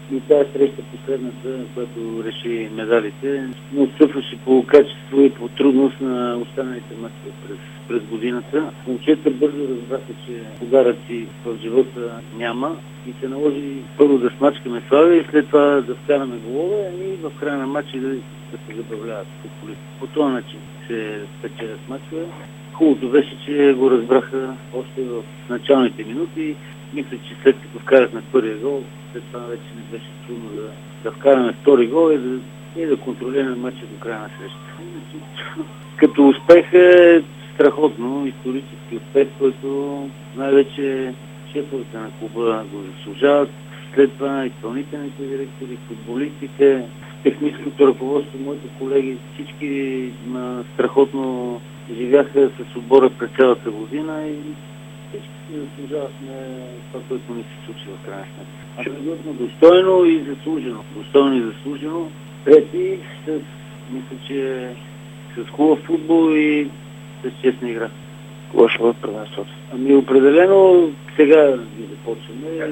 И тази среща последната, която реши медалите, не отстъпваше по качество и по трудност на останалите мачове през годината. Момчета бързо разбраха, че подаръци в живота няма и се наложи първо да смачкаме Славия и след това да вкараме голове и в края на матча да се забавляват футболисти. По този начин се печелят мачове. Хубавото беше, че го разбраха още в началните минути. Мисля, че след като вкарахме първия гол, след това вече не беше трудно да вкараме втори гол и да контролираме матча до края на срещата. Като успех е страхотно, исторически успех, който най-вече шефовете на клуба го заслужават. След това изпълнителните директори, футболистите, техническото ръководство, моите колеги, всички страхотно живяха с отбора през цялата година и всички заслужавахме това, което ни се случи в крайна сметка. Абсолютно достойно и заслужено. Достойно и заслужено. Трети мисля, че с хубав футбол и с честна игра. Кога ще бъдат първенството? Ами определено сега ги започваме.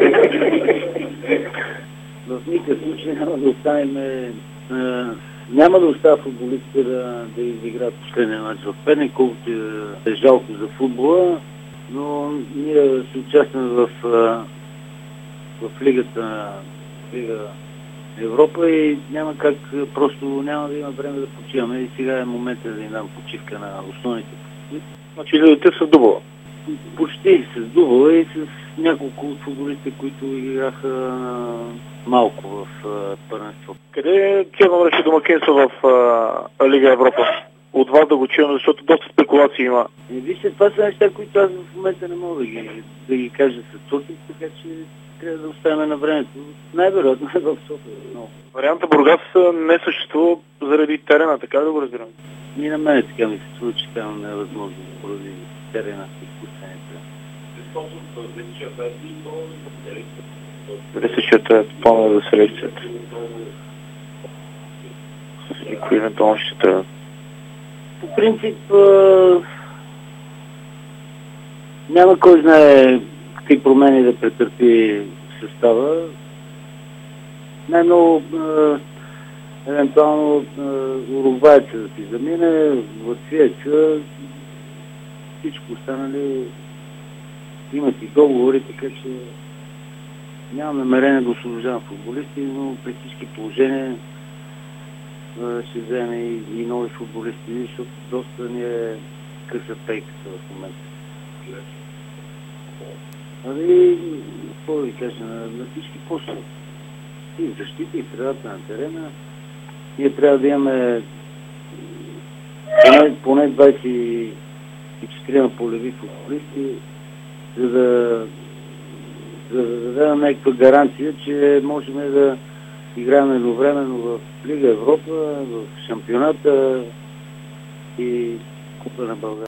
В никакъв случай няма да оставя футболистите да изиграят последния мач в Перник, колкото е жалко за футбола, но ние се участваме в Лига Европа и няма как, просто няма да има време да почиваме и сега е момента да им дам почивка на основните футболисти. Значи лидите са Дубова? Почти с Дубова и с няколко от футболистите, които играха малко в първенство. Къде Черно реши домакинство в Лига Европа? От вас да го чуем, защото доста спекулации има. Вижте, това са неща, които аз в момента не мога да ги кажа с точно, така че трябва да оставяме на времето. Най-вероятно е в София. Варианта Бургас не съществува заради терена, така да го разбирам? И на мен така ми се случи, че там не е възможно поради терена и изкуствените. Дали се считат планове за селекцията? И кои евентуално ще трябва? По принцип няма кой знае какви промени да претърпи състава. Най-много евентуално уругвайца да си замине, латвиеца, всичко останали имат и договори, така че нямам намерение да освобождавам футболисти, но при всички положения ще вземе и нови футболисти, защото доста ни е къса пейката в момента. Какво да ви кажа, на всички постове. И в защита, и в средата на терена. Ние трябва да имаме поне 24 полеви футболисти, за да дадем някаква гаранция, че можем да играем едновременно в Лига Европа, в шампионата и Купа на България.